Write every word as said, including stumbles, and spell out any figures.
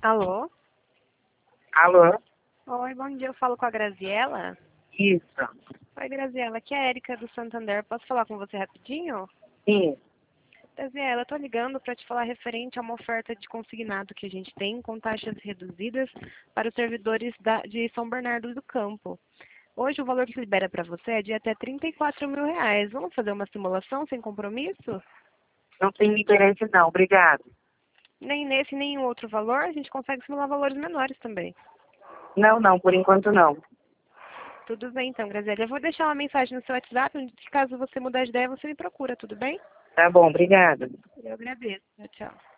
Alô? Alô? Oi, bom dia. Eu falo com a Graziela? Isso. Oi, Graziela. Aqui é a Érica do Santander. Posso falar com você rapidinho? Sim. Graziela, eu tô ligando para te falar referente a uma oferta de consignado que a gente tem com taxas reduzidas para os servidores da- de São Bernardo do Campo. Hoje o valor que se libera para você é de até trinta e quatro mil reais. Vamos fazer uma simulação sem compromisso? Não tem interesse não, obrigado. Nem nesse, nem em outro valor, a gente consegue simular valores menores também. Não, não, por enquanto não. Tudo bem então, Graziela. Eu vou deixar uma mensagem no seu WhatsApp, onde caso você mudar de ideia, você me procura, tudo bem? Tá bom, obrigada. Eu agradeço. Tchau, tchau.